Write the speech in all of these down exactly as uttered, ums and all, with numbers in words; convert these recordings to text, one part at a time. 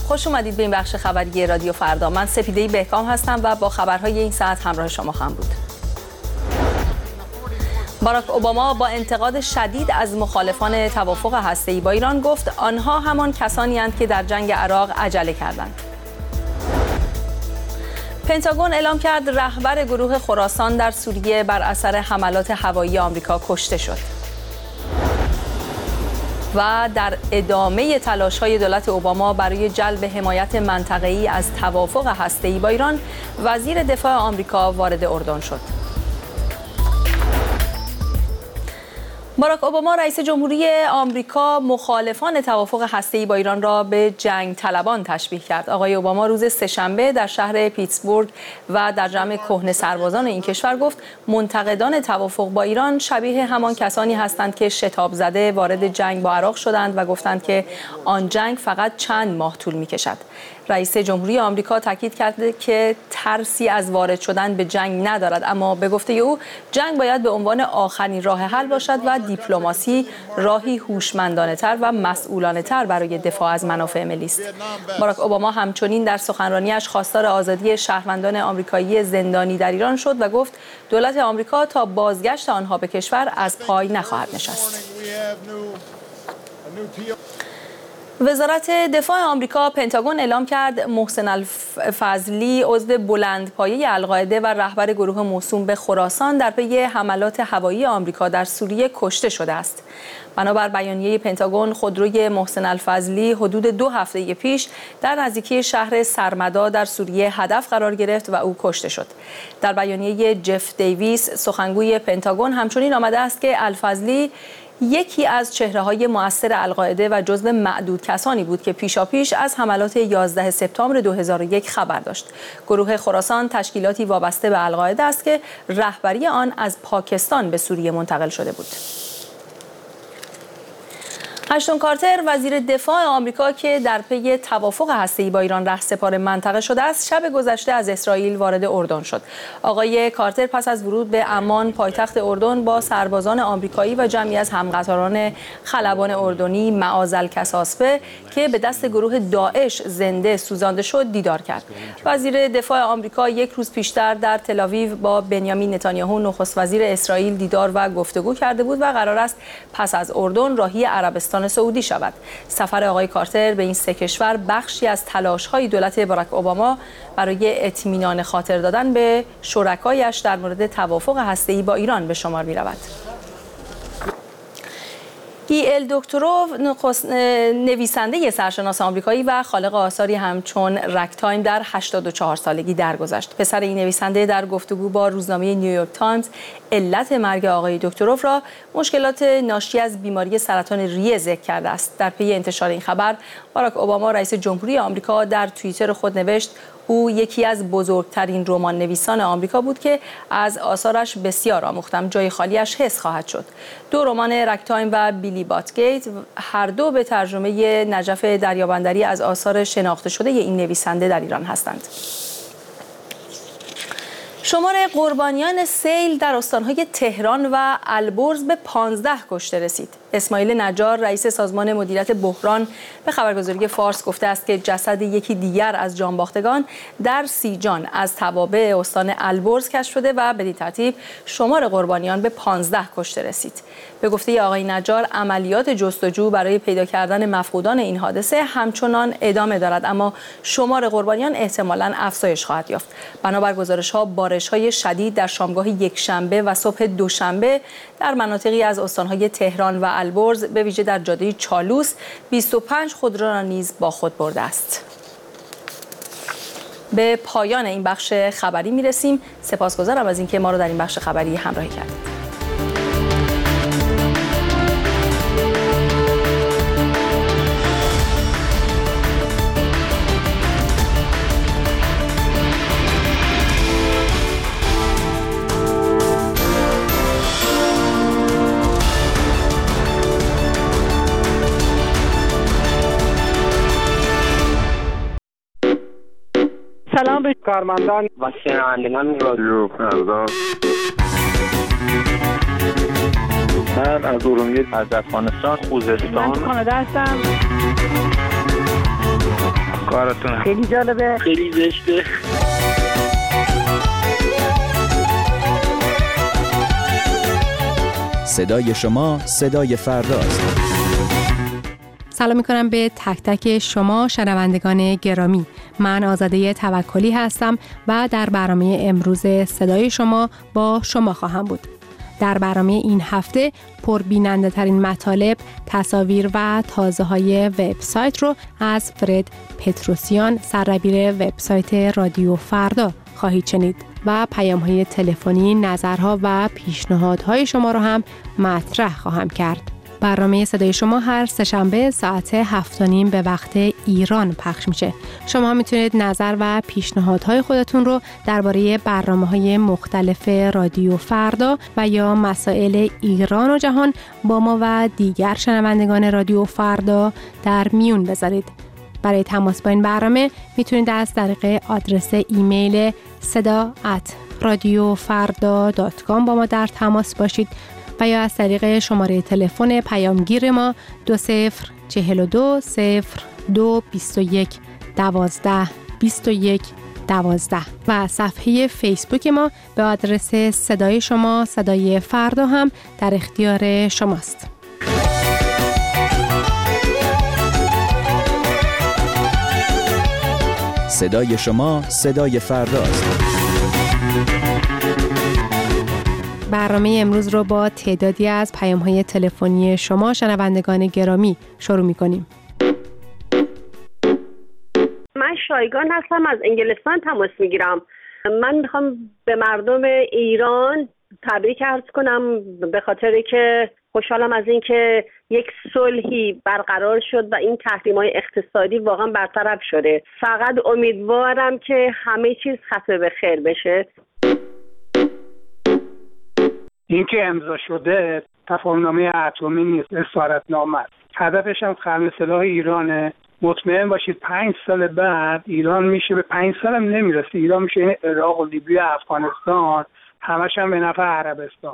خوش اومدید به این بخش خبری رادیو فردا. من سپیده بهکام هستم و با خبرهای این ساعت همراه شما خواهم بود. باراک اوباما با انتقاد شدید از مخالفان توافق هسته‌ای با ایران گفت آنها همان کسانی اند که در جنگ عراق عجله کردند. پنتاگون اعلام کرد رهبر گروه خراسان در سوریه بر اثر حملات هوایی آمریکا کشته شد. و در ادامه تلاش‌های دولت اوباما برای جلب حمایت منطقه‌ای از توافق هسته‌ای با ایران، وزیر دفاع آمریکا وارد اردن شد. باراک اوباما رئیس جمهوری آمریکا مخالفان توافق هسته‌ای با ایران را به جنگ طلبان تشبیه کرد. آقای اوباما روز سه‌شنبه در شهر پیتسبورگ و در جمع کهنه سربازان این کشور گفت منتقدان توافق با ایران شبیه همان کسانی هستند که شتاب زده وارد جنگ با عراق شدند و گفتند که آن جنگ فقط چند ماه طول می‌کشد. رئیس جمهوری آمریکا تاکید کرده که ترسی از وارد شدن به جنگ ندارد، اما به گفته او جنگ باید به عنوان آخرین راه حل باشد و دیپلماسی راهی هوشمندانه‌تر و مسئولانه‌تر برای دفاع از منافع ملی است. باراک اوباما همچنین در سخنرانیش خواستار آزادی شهروندان آمریکایی زندانی در ایران شد و گفت دولت آمریکا تا بازگشت آنها به کشور از پای نخواهد نشست. وزارت دفاع آمریکا پنتاگون اعلام کرد محسن الفضلی عضو بلندپایه القاعده و رهبر گروه موسوم به خراسان در پی حملات هوایی آمریکا در سوریه کشته شده است. بنابر بیانیه پنتاگون خودروی محسن الفضلی حدود دو هفته پیش در نزدیکی شهر سرمدا در سوریه هدف قرار گرفت و او کشته شد. در بیانیه جف دیویس سخنگوی پنتاگون همچنین آمده است که الفضلی یکی از چهره‌های مؤثر القاعده و جزو معدود کسانی بود که پیشاپیش از حملات یازده سپتامبر دو هزار و یک خبر داشت. گروه خراسان تشکیلاتی وابسته به القاعده است که رهبری آن از پاکستان به سوریه منتقل شده بود. اشتون کارتر وزیر دفاع آمریکا که در پی توافق هسته‌ای با ایران رهسپار منطقه شده است، شب گذشته از اسرائیل وارد اردن شد. آقای کارتر پس از ورود به عمان پایتخت اردن با سربازان آمریکایی و جمعی از همقطاران خلبان اردنی معاذالکساسبه که به دست گروه داعش زنده سوزانده شد دیدار کرد. وزیر دفاع آمریکا یک روز پیشتر در تل‌آویو با بنیامین نتانیاهو نخست وزیر اسرائیل دیدار و گفتگو کرده بود و قرار است پس از اردن راهی عربستان سعودی شود. سفر آقای کارتر به این سه کشور بخشی از تلاش‌های دولت باراک اوباما برای اطمینان خاطر دادن به شرکایش در مورد توافق هسته‌ای با ایران به شمار می‌رود. ای ال دکتروف نویسنده سرشناس آمریکایی و خالق آثاری همچون رکتایم در هشتاد و چهار سالگی درگذشت. پسر این نویسنده در گفتگو با روزنامه نیویورک تایمز علت مرگ آقای دکتروف را مشکلات ناشی از بیماری سرطان ریه ذکر کرده است. در پی انتشار این خبر باراک اوباما رئیس جمهوری آمریکا در توییتر خود نوشت او یکی از بزرگترین رمان نویسان آمریکا بود که از آثارش بسیار آموختم. جای خالیش حس خواهد شد. دو رمان رکتایم و بیلی باتگیت هر دو به ترجمه نجف دریابندری از آثار شناخته شده این نویسنده در ایران هستند. شمار قربانیان سیل در استانهای تهران و البرز به پانزده کشته رسید. اسماعیل نجار رئیس سازمان مدیریت بحران به خبرگزاری فارس گفته است که جسد یکی دیگر از جانباختگان در سیجان از توابع استان البرز کشف شده و بدین ترتیب شمار قربانیان به پانزده کشته رسید. به گفته آقای نجار عملیات جستجو برای پیدا کردن مفقودان این حادثه همچنان ادامه دارد، اما شمار قربانیان احتمالاً افزایش خواهد یافت. بنابر گزارش‌ها بارش‌های شدید در شامگاه یکشنبه و صبح دوشنبه در مناطقی از استان‌های تهران و البرز به ویژه در جاده چالوس بیست و پنج خودرو را نیز با خود برده است. به پایان این بخش خبری می‌رسیم. سپاسگزارم از اینکه ما را در این بخش خبری همراهی کردید. سلام به کارمندان و شنوندگان رادیو فردا. من از ارومیه از افغانستان خوزستان من کانادا هستم. کارتون خیلی جالبه، خیلی زشته. صدای شما صدای فرداست. سلام میکنم به تک تک شما شنوندگان گرامی. من آزاده توکلی هستم و در برنامه امروز صدای شما با شما خواهم بود. در برنامه این هفته پربیننده ترین مطالب، تصاویر و تازه های وبسایت رو از فرد پتروسیان، سردبیر وبسایت رادیو فردا خواهید شنید و پیام های تلفنی، نظرها و پیشنهادهای شما رو هم مطرح خواهم کرد. برنامه صدای شما هر سه‌شنبه ساعت هفت و نیم به وقت ایران پخش میشه. شما میتونید نظر و پیشنهادهای خودتون رو درباره برنامه‌های مختلف رادیو فردا و یا مسائل ایران و جهان با ما و دیگر شنوندگان رادیو فردا در میون بذارید. برای تماس با این برنامه میتونید از طریق آدرس ایمیل صدا ات رادیو فردا دات کام با ما در تماس باشید و یا از طریق شماره تلفن پیامگیر ما دو صفر چهل و دو صفر دو بیست و یک دوازده بیست و یک دوازده و صفحه فیسبوک ما به آدرس صدای شما صدای فردا هم در اختیار شماست. صدای شما صدای فرداست. برنامه امروز رو با تعدادی از پیام‌های تلفنی شما شنوندگان گرامی شروع می‌کنیم. من شایگان هستم، از انگلستان تماس میگیرم. من میخوام به مردم ایران تبریک عرض کنم به خاطر که خوشحالم از این که یک صلحی برقرار شد و این تحریم‌های اقتصادی واقعا برطرف شده. فقط امیدوارم که همه چیز ختم به خیر بشه. این که امضا شده تفاهم‌نامه اتمی نیست، اسارتنامه است. هدفش هم خلع سلاح ایرانه. مطمئن باشید پنج سال بعد ایران میشه، به پنج سال هم نمیرسه، ایران میشه این عراق و لیبی و افغانستان، همش هم به نفع عربستان.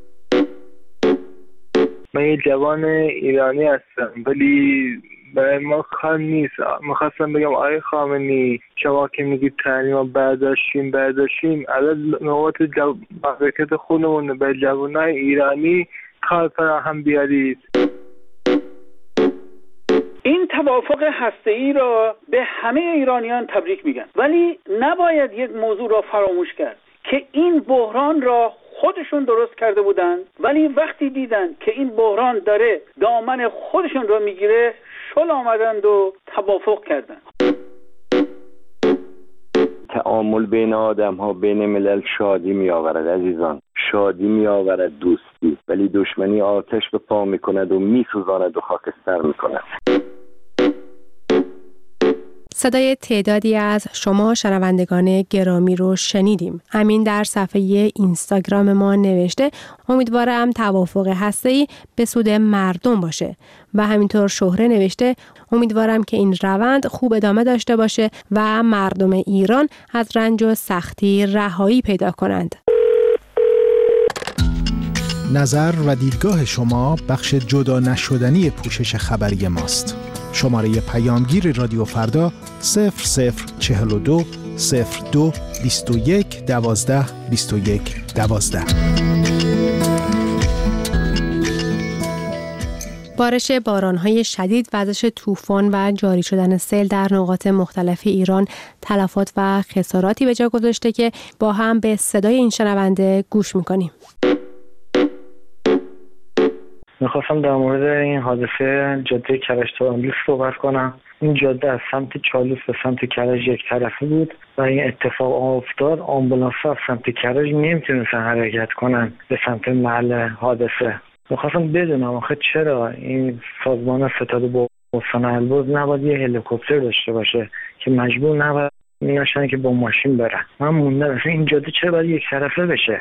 من یه جوان ایرانی هستم ولی برای ما کار نیست. میخواستم بگم آقای خامنه‌ای، شما که میگید تحریما برداشتیم برداشتیم الان نوبت مملکت خودمون به جوانای ایرانی کار فراهم بیارید. این توافق هسته‌ای را به همه ایرانیان تبریک میگن، ولی نباید یک موضوع را فراموش کرد که این بحران را خودشون درست کرده بودند، ولی وقتی دیدن که این بحران داره دامن خودشون را میگیره شل آمدند و توافق کردند. تعامل بین آدم ها، بین ملل شادی می آورد عزیزان، شادی می آورد دوستی، ولی دشمنی آتش به پا می کند و می سوزاند و خاکستر می کند. صدای تعدادی از شما شنوندگان گرامی رو شنیدیم. امین در صفحه اینستاگرام ما نوشته امیدوارم توافق هسته‌ای به سود مردم باشه و همینطور شهره نوشته امیدوارم که این روند خوب ادامه داشته باشه و مردم ایران از رنج و سختی رهایی پیدا کنند. نظر و دیدگاه شما بخش جدا نشدنی پوشش خبری ماست. شماره پیامگیر رادیو فردا صفر صفر چهل و دو صفر دو بیست و یک دوازده بیست و یک دوازده. بارش باران‌های شدید، وزش طوفان و جاری شدن سیل در نقاط مختلف ایران تلفات و خساراتی به جا گذاشته که با هم به صدای این شنونده گوش می‌کنیم. میخواستم در مورد این حادثه جاده کرج تا اندیس صحبت کنم. این جاده از سمت چالوس به سمت کرج یک طرفه بود و این اتفاق افتاد. آمبولانس ها از سمت کرج نمیتونستن حرکت کنن به سمت محل حادثه. میخواستم بدونم آخه چرا این سازمان ستاد بستان البرز نباید یه هلیکوپتر داشته باشه که مجبور نباید نشن که با ماشین برن. من موندم این جاده چرا باید یک طرفه بشه؟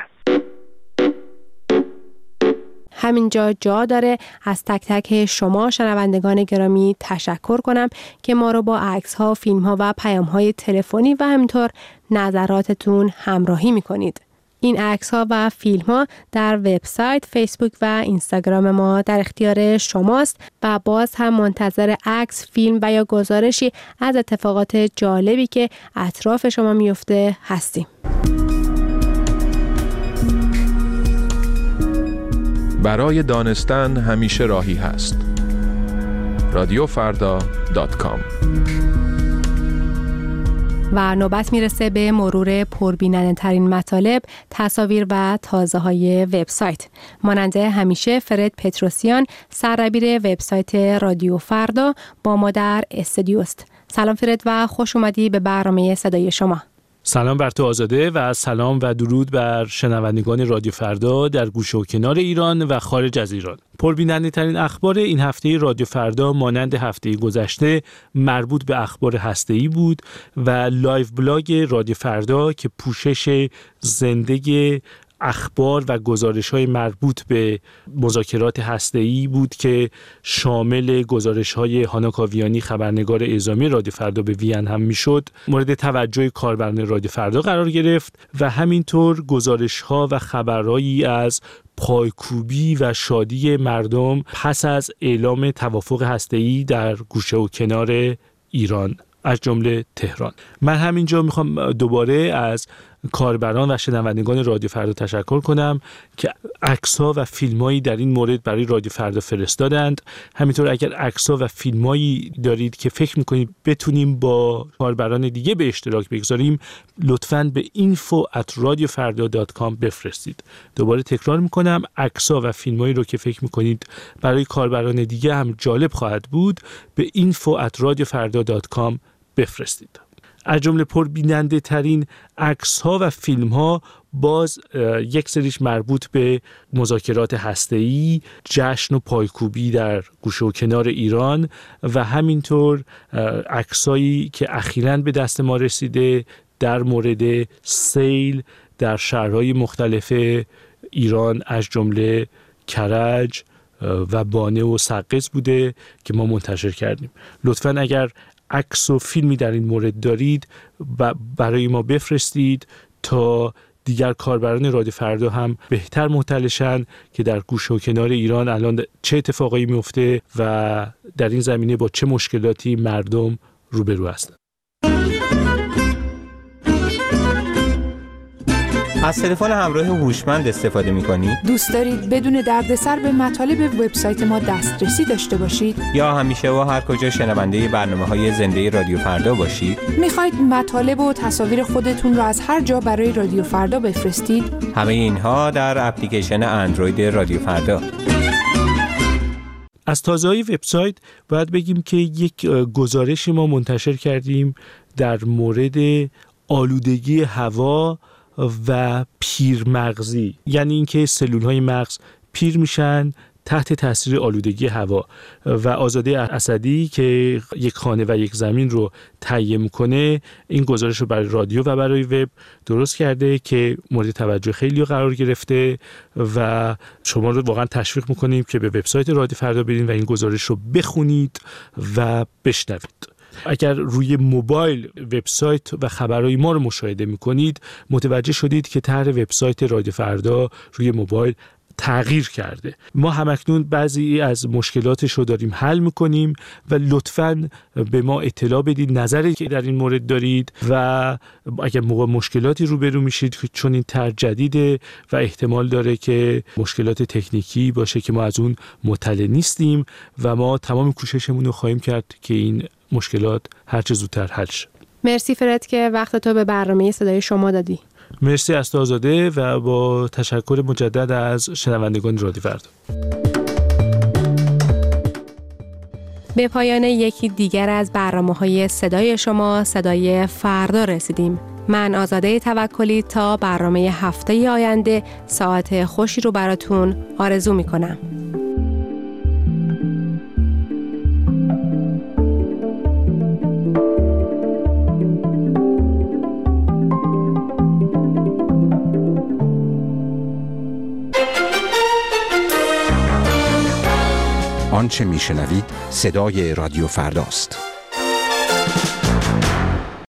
همینجا جا داره از تک تک شما شنوندگان گرامی تشکر کنم که ما رو با عکس‌ها، فیلم‌ها و پیام‌های تلفنی و همینطور نظراتتون همراهی می‌کنید. این عکس‌ها و فیلم‌ها در وبسایت، فیسبوک و اینستاگرام ما در اختیار شماست و باز هم منتظر عکس، فیلم و یا گزارشی از اتفاقات جالبی که اطراف شما میفته هستیم. برای دانستن همیشه راهی هست. رادیو فردا دات کام. و نوبت میرسه به مرور پربیننده ترین مطالب، تصاویر و تازه های وبسایت. مانند همیشه فرد پتروسیان، سردبیر وبسایت رادیو فردا، با ما در استودیو است. سلام فرد و خوش اومدی به برنامه صدای شما. سلام بر تو آزاده و سلام و درود بر شنوندگان رادیو فردا در گوشه و کنار ایران و خارج از ایران. پربیننده ترین اخبار این هفته رادیو فردا مانند هفته گذشته مربوط به اخبار هسته‌ای بود و لایو بلاگ رادیو فردا که پوشش زنده اخبار و گزارش‌های مربوط به مذاکرات هسته‌ای بود که شامل گزارش‌های هانا کاویانی، خبرنگار اعزامی رادیو فردا به وین هم میشد، مورد توجه کاربران رادیو فردا قرار گرفت و همینطور گزارش‌ها و خبرهایی از پایکوبی و شادی مردم پس از اعلام توافق هسته‌ای در گوشه و کنار ایران از جمله تهران. من همینجا میخوام دوباره از کاربران و شنوندگان رادیو فردا تشکر کنم که عکس‌ها و فیلم‌هایی در این مورد برای رادیو فردا فرستادند. همینطور اگر عکس‌ها و فیلم‌هایی دارید که فکر می‌کنید بتونیم با کاربران دیگه به اشتراک بگذاریم، لطفاً به اینفو ات رادیو فردا دات کام بفرستید. دوباره تکرار می‌کنم، عکس‌ها و فیلم‌هایی رو که فکر می‌کنید برای کاربران دیگه هم جالب خواهد بود، به اینفو ات رادیو فردا دات کام بفرستید. از جمله پربیننده ترین عکس ها و فیلم ها باز یک سریش مربوط به مذاکرات هسته‌ای، جشن و پایکوبی در گوشه و کنار ایران و همینطور عکسایی که اخیراً به دست ما رسیده در مورد سیل در شهرهای مختلف ایران از جمله کرج و بانه و سقز بوده که ما منتشر کردیم. لطفاً اگر عکس و فیلمی در این مورد دارید برای ما بفرستید تا دیگر کاربران رادیو فردا هم بهتر مطلع شن که در گوشه و کنار ایران الان چه اتفاقایی میفته و در این زمینه با چه مشکلاتی مردم روبرو هستند. از تلفن همراه هوشمند استفاده می‌کنید؟ دوست دارید بدون دردسر به مطالب وبسایت ما دسترسی داشته باشید؟ یا همیشه و هر کجا شنونده برنامه‌های زنده رادیو فردا باشید؟ می‌خواید مطالب و تصاویر خودتون را از هر جا برای رادیو فردا بفرستید؟ همه اینها در اپلیکیشن اندروید رادیو فردا. از تازه‌های وبسایت باید بگیم که یک گزارشی ما منتشر کردیم در مورد آلودگی هوا و پیرمغزی، یعنی اینکه سلول‌های مغز پیر میشن تحت تاثیر آلودگی هوا و آزاده اسدی که یک خانه و یک زمین رو تهیه میکنه این گزارش رو برای رادیو و برای وب درست کرده که مورد توجه خیلی قرار گرفته و شما رو واقعا تشویق میکنیم که به وبسایت رادیو فردا برید و این گزارش رو بخونید و بشنوید. اگر روی موبایل وبسایت و خبرهای ما رو مشاهده میکنید متوجه شدید که طرح وبسایت رادیو فردا روی موبایل تغییر کرده. ما همکنون بعضی از مشکلاتش رو داریم حل میکنیم و لطفاً به ما اطلاع بدید نظری که در این مورد دارید و اگر موقع مشکلاتی روبرو میشید چون این طرح جدیده و احتمال داره که مشکلات تکنیکی باشه که ما از اون مطلع نیستیم و ما تمام کوششمون رو خواهیم کرد که این مشکلات هر چه زودتر حل شه. مرسی فرد که وقت تو به برنامه صدای شما دادی. مرسی از تو آزاده و با تشکر مجدد از شنوندگان رادیو فردا. به پایان یکی دیگر از برنامه‌های صدای شما، صدای فردا رسیدیم. من آزاده توکلی تا برنامه هفته آینده ساعت خوشی رو براتون آرزو می‌کنم. آنچه میشنوید صدای رادیو فرداست.